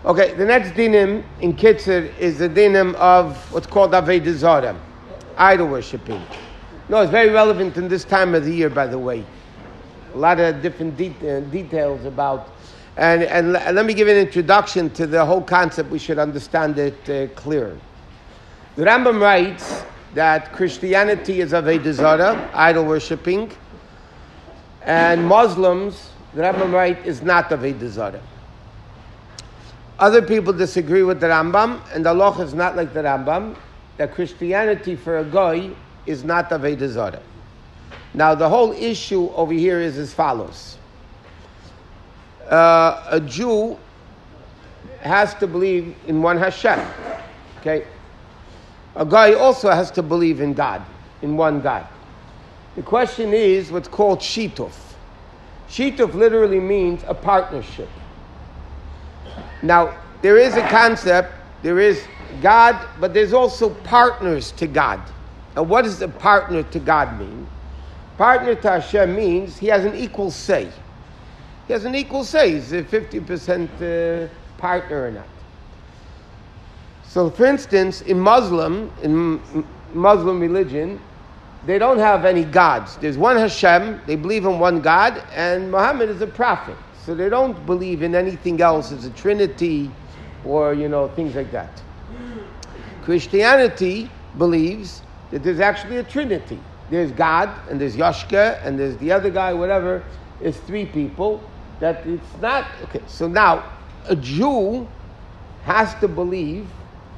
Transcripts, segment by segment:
Okay, the next dinim in Kitzur is the dinim of what's called Avodah Zarah, idol worshipping. No, it's very relevant in this time of the year, by the way. A lot of different details about, and let me give an introduction to the whole concept. We should understand it clearer. The Rambam writes that Christianity is Avodah Zarah, idol worshipping, and Muslims, the Rambam writes, is not Avodah Zarah. Other people disagree with the Rambam, and the halacha is not like the Rambam, that Christianity for a goy is not Avodah Zarah. Now, the whole issue over here is as follows. A Jew has to believe in one Hashem. Okay? A guy also has to believe in God, in one God. The question is what's called shituf. Shituf literally means a partnership. Now, there is a concept, there is God, but there's also partners to God. And what does a partner to God mean? Partner to Hashem means he has an equal say. He has an equal say. He's a 50% partner or not. So, for instance, in Muslim religion, they don't have any gods. There's one Hashem, they believe in one God, and Muhammad is a prophet. So they don't believe in anything else as a trinity or, things like that. Christianity believes that there's actually a trinity. There's God, and there's Yashka, and there's the other guy, whatever. It's three people. That it's not... Okay, so now, a Jew has to believe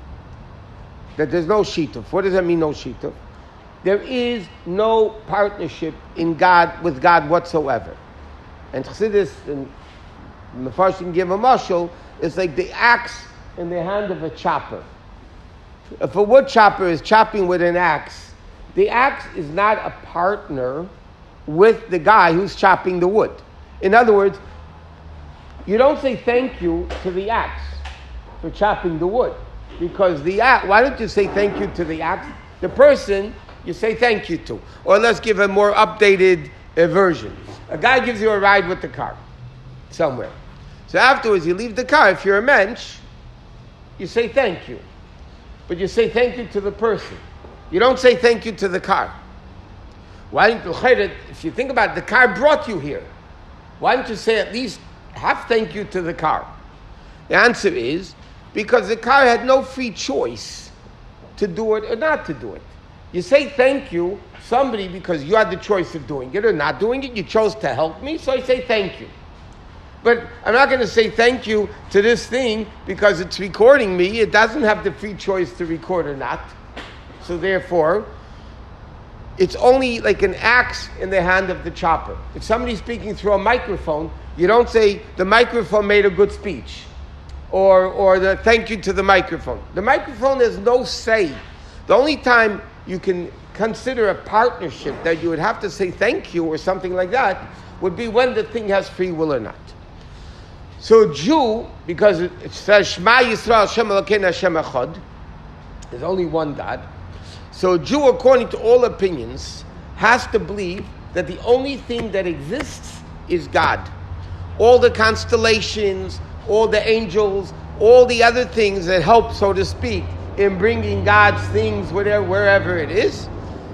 that there's no shituf. What does that mean, no shituf? There is no partnership in God, with God whatsoever. And Chassidus and Mefarshim give a mashal, it's like the axe in the hand of a chopper. If a wood chopper is chopping with an axe, the axe is not a partner with the guy who's chopping the wood. In other words, you don't say thank you to the axe for chopping the wood. Because the axe, why don't you say thank you to the axe? The person you say thank you to. Or let's give a more updated version. A guy gives you a ride with the car somewhere. So afterwards you leave the car. If you're a mensch, you say thank you. But you say thank you to the person. You don't say thank you to the car. Why don't you, if you think about it, the car brought you here. Why don't you say at least half thank you to the car? The answer is because the car had no free choice to do it or not to do it. You say thank you, somebody, because you had the choice of doing it or not doing it. You chose to help me, so I say thank you. But I'm not going to say thank you to this thing because it's recording me. It doesn't have the free choice to record or not. So therefore, it's only like an axe in the hand of the chopper. If somebody's speaking through a microphone, you don't say the microphone made a good speech or the thank you to the microphone. The microphone has no say. The only time you can consider a partnership that you would have to say thank you or something like that would be when the thing has free will or not. So a Jew, because it says Shema Yisrael Hashem Elokeinu Hashem Echad, there's only one God. So a Jew, according to all opinions, has to believe that the only thing that exists is God. All the constellations, all the angels, all the other things that help, so to speak, in bringing God's things wherever it is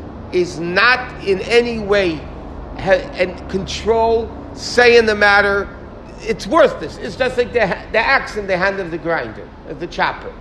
not in any way and control, say in the matter. It's worthless. It's just like the axe in the hand of the grinder, of the chopper.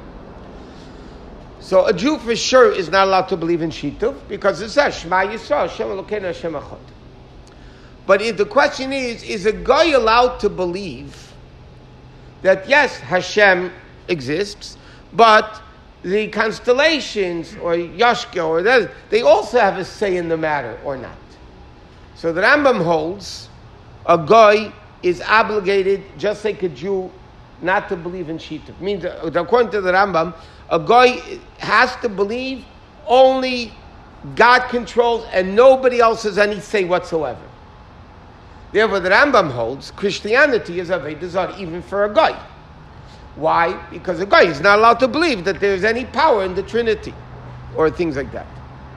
So a Jew for sure is not allowed to believe in shituf because it says Shema Yisrael Hashem Elokeinu Hashem Echad. But if the question is a guy allowed to believe that yes, Hashem exists, but the constellations or Yashka or that, they also have a say in the matter or not? So the Rambam holds a guy is obligated, just like a Jew, not to believe in shituf. Means, according to the Rambam, a guy has to believe only God controls and nobody else has any say whatsoever. Therefore, the Rambam holds Christianity is Avodah Zarah even for a guy. Why? Because a guy is not allowed to believe that there's any power in the Trinity or things like that.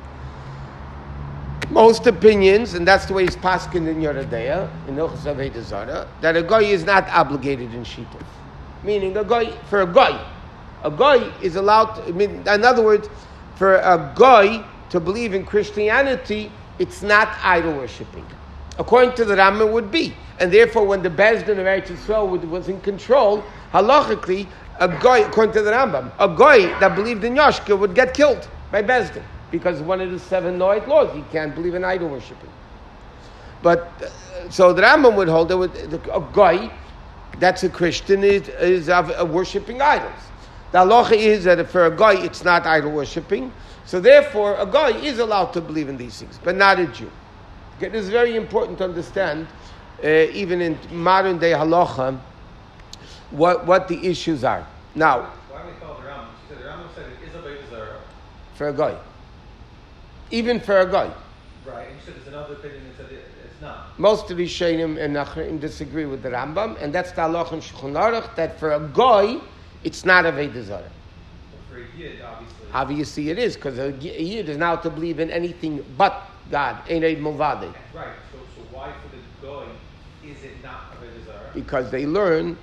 Most opinions, and that's the way it's paskin in Yoredeya, in Ilchos Avodah Zarah, that a guy is not obligated in shituf. meaning for a goy. A goy is allowed to, in other words, for a goy to believe in Christianity, it's not idol worshipping. According to the Rambam, it would be. And therefore, when the Beis Din of Eretz Yisrael was in control, halachically, a goy, according to the Rambam, a goy that believed in Yoshka would get killed by Beis Din, because one of the 7 Noahide laws, you can't believe in idol worshipping. But, so the Rambam would hold that a goy, that's a Christian, is worshipping idols. The halacha is that for a goy, it's not idol worshipping. So therefore, a goy is allowed to believe in these things, but not a Jew. Okay, this is very important to understand, even in modern day halacha, what the issues are. Now, why do we call the Rambam? She said the Rambam said it is a Avodah Zarah. For a goy. Even for a goy. Right, and you said there's another opinion that said it's not. Most of the Shainim and Nachrim disagree with the Rambam, and that's the halacha in Shulchan Aruch, that for a goy, it's not a Avodah Zarah. For a Yid, obviously. Obviously it is, because a Yid is now to believe in anything but God. Einay Movade. Right, so why for the goy is it not a Avodah Zarah? Because they learn,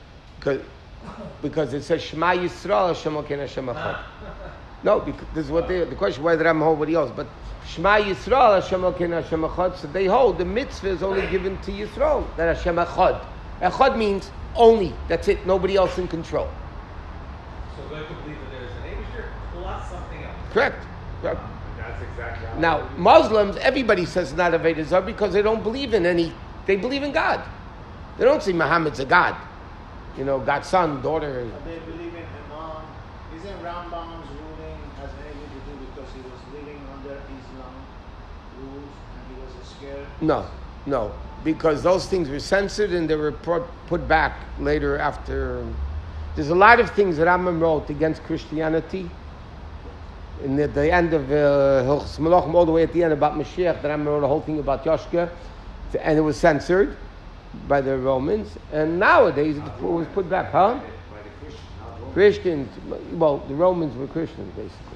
because it says Shema Yisrael Hashem Elokeinu Hashem Echad. No, because this is what the question, why the Rambam hold what he holds, but Shema Yisrael Hashem Elokeinu Hashem Echad, so they hold the mitzvah is only given to Yisrael, that Hashem Echad. Echad means only, that's it, nobody else in control. So they could believe that there's an Eibishter plus something else. Correct. That's exactly how Now, Muslims, everybody says not Avodah Zarah because they don't believe in they believe in God. They don't say Muhammad's a God. You know, God's son, daughter. They believe in Imam. Isn't Rambam's ruling has anything to do because he was living under Islam rules and he was scared? No, because those things were censored and they were put back later after. There's a lot of things that Rambam wrote against Christianity. And at the end of Hilchos Malachim, all the way at the end about Mashiach, the Rambam wrote a whole thing about Yoshka, and it was censored by the Romans. And nowadays it was put back, huh? By the Christians, not Romans. Christians, well, the Romans were Christians, basically.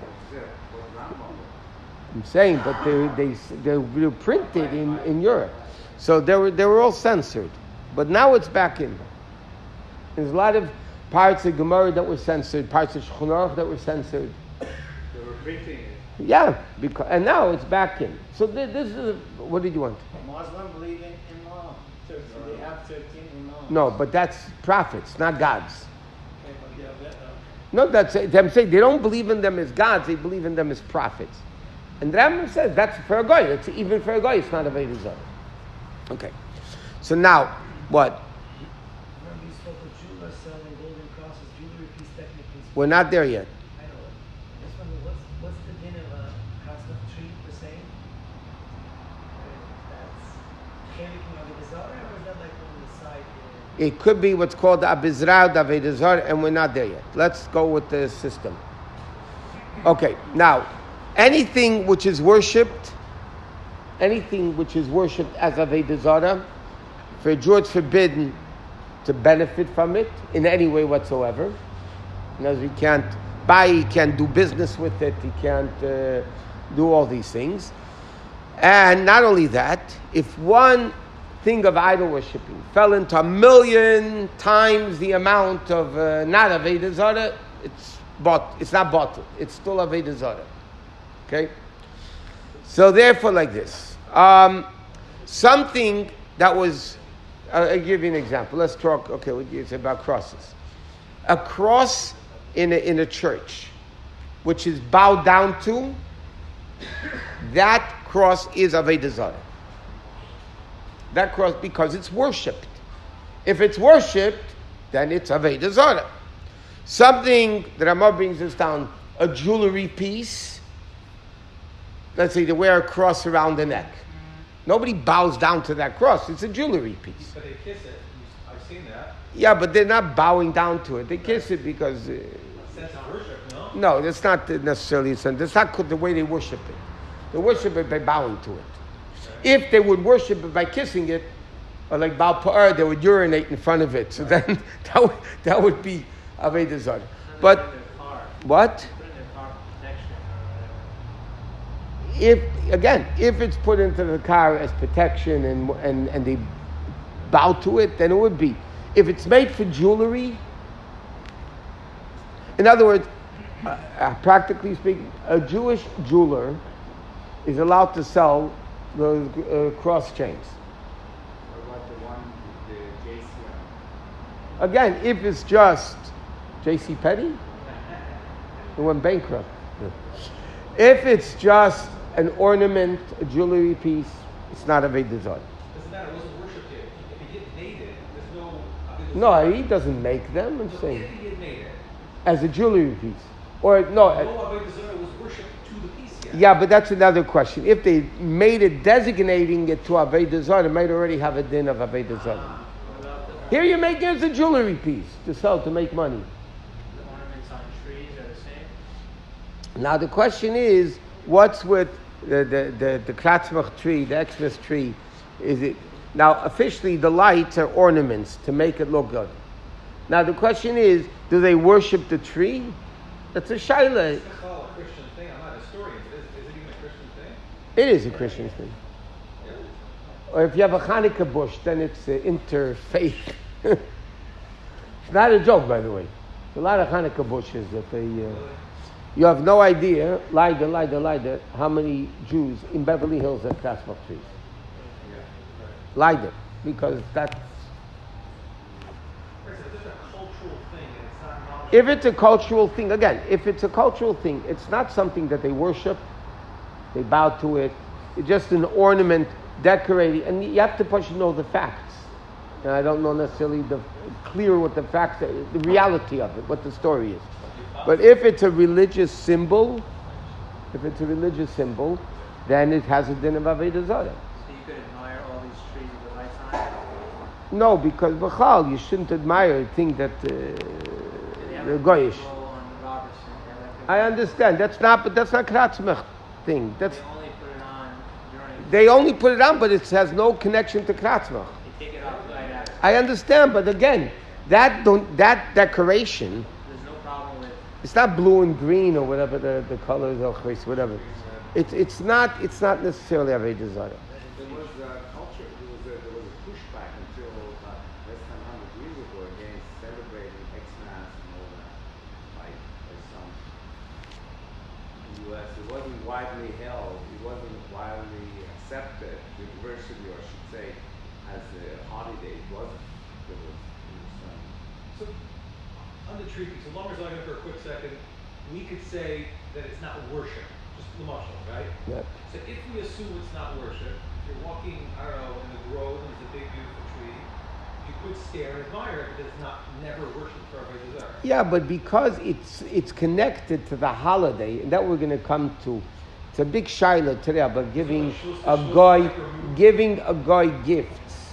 I'm saying, but they were printed in Europe, so they were all censored. But now it's back in. There's a lot of parts of Gemara that were censored, parts of Shulchan Aruch that were censored. they were printing it. Yeah, and now it's back in. So this is what did you want? Muslims believe in Imam. They have 13 Imams. No, but that's prophets, not gods. Okay, but they have that, No, that's I'm saying they don't believe in them as gods; they believe in them as prophets. And the Rambam says that's for a goy. It's even for a goy, it's not a Avodah Zarah. Okay, so now what? Remember you spoke of jewelers selling golden crosses, jewelry piece technically. We're not there yet. I know it. I just wonder what's the din of a cosmic tree per se? That's anything of a desire, or is that like on the side here? It could be what's called the Abizrah, the Avodah Zarah, and we're not there yet. Let's go with the system. Okay, now, anything which is worshipped as Avodah Zarah, for a Jew it's forbidden to benefit from it in any way whatsoever. Because he can't buy, he can't do business with it, he can't do all these things. And not only that, if one thing of idol worshipping fell into 1,000,000 times the amount of not Avodah Zarah, it's not bottled. It's still Avodah Zarah. Okay? So therefore like this. Something that was, I'll give you an example. Let's talk, it's about crosses. A cross in a church, which is bowed down to, that cross is Avodah Zarah. That cross, because it's worshipped. If it's worshipped, then it's Avodah Zarah. Something, the Ramah brings us down, a jewelry piece. Let's say they wear a cross around the neck. Nobody bows down to that cross. It's a jewelry piece. But they kiss it. I've seen that. Yeah, but they're not bowing down to it. They kiss it because... Sense of worship, no? No, that's not necessarily a sense. That's not the way they worship it. They worship it by bowing to it. If they would worship it by kissing it, or like Baal Pa'ar, they would urinate in front of it. So then that would be Avodah Zarah. But what? If it's put into the car as protection and they bow to it, then it would be. if it's made for jewelry, in other words, practically speaking, a Jewish jeweler is allowed to sell those cross chains. What about the one with the JC? Again, if it's just J.C. Penney, it went bankrupt. If it's just an ornament, a jewelry piece, it's not a Avodah Zarah. Doesn't matter. It wasn't worshipped yet. If he had made it, there's no. No, he doesn't make them. I'm saying If he had made it, as a jewelry piece, or no. no Avodah Zarah was worshipped to the piece yet. Yeah, but that's another question. If they made it designating it to Avodah Zarah, it might already have a din of Avodah Zarah. Here you're making it as a jewelry piece to sell, to make money. The ornaments on trees are the same. Now the question is, what's with the Kratzmach tree, the Xmas tree? Is it now officially the lights are ornaments to make it look good? Now the question is, do they worship the tree? That's a shaila. It's all a Christian thing. I'm not a historian, but is it even a Christian thing? It is a Christian thing. Or if you have a Hanukkah bush, then it's interfaith. It's not a joke, by the way. There's a lot of Hanukkah bushes that they... you have no idea, Leida, how many Jews in Beverly Hills have Kratzmach trees. Leida, because that's... It's just a cultural thing, and it's not knowledge. If it's a cultural thing, again, if it's a cultural thing, it's not something that they worship, they bow to it. It's just an ornament, decorating, and you have to know the facts. And I don't know necessarily clear what the facts are, the reality of it, what the story is. But if it's a religious symbol, then it has a din of Avodah Zarah. So you could admire all these trees with the lights on? No, because b'chal, you shouldn't admire a thing that the goyish. I understand. That's not Kratzmach thing. They only put it on during. They only put it on, but it has no connection to Kratzmach. They take it off right after. I understand, but again, that decoration, There's no problem with. it's not blue and green or whatever the colors or whatever. It's not necessarily Avodah Zarah. There was a culture, there was a pushback until less than 100 years ago against celebrating Xmas and all that. Like, as some in the U.S., it wasn't widely held, it wasn't widely accepted, universally, or I should say, as a holiday. It wasn't. There was some. So, on the tree piece, as long as I go for a quick second, we could say that it's not worship, just the marshal, right? Yeah. So if we assume it's not worship, if you're walking, I don't know, in the grove and there's a big beautiful tree, you could stare and admire it, but it's not never worship for Avodah Zarah. Yeah, but because it's connected to the holiday, and that we're going to come to. It's a big shaila today about giving a guy gifts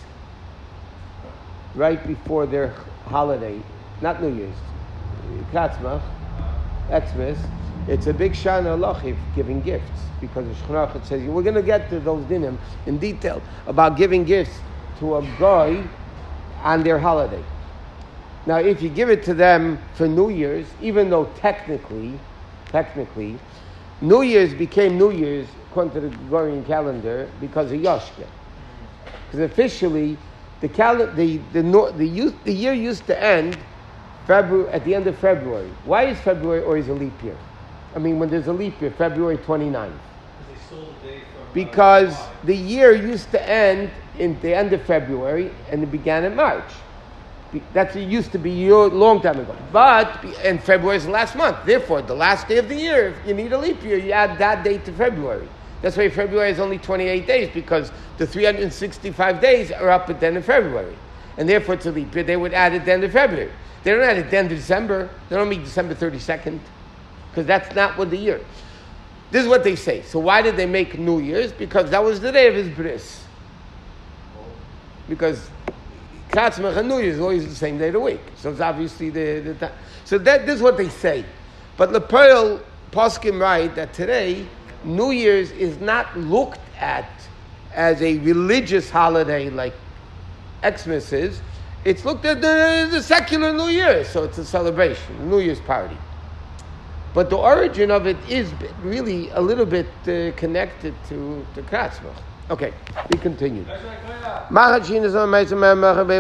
right before their holiday, not New Year's, Kratzmach, Xmas. It's a big shana lachif giving gifts, because the Shulchan Aruch says we're going to get to those dinim in detail about giving gifts to a guy on their holiday. Now, if you give it to them for New Year's, even though technically, New Year's became New Year's according to the Gregorian calendar because of Yoshke. Because officially, the year used to end at the end of February. Why is February always a leap year? I mean, when there's a leap year, February 29th. Because they stole the day from. Because July. the year used to end in the end of February and it began in March. It used to be a long time ago. And February is the last month. Therefore, the last day of the year, if you need a leap year, you add that date to February. That's why February is only 28 days, because the 365 days are up at the end of February. And therefore, it's a leap year. They would add it at the end of February. They don't add it at the end of December. They don't make December 32nd, because that's not what the year. This is what they say. So why did they make New Year's? Because that was the day of his bris. Because Kratzmach and New Year's is always the same day of the week. So it's obviously the time. So this is what they say. But Lepeil Poskim write that today, New Year's is not looked at as a religious holiday like Xmas is. It's looked at the secular New Year. So it's a celebration, a New Year's party. But the origin of it is really a little bit connected to Kratzmach. Okay, we continue.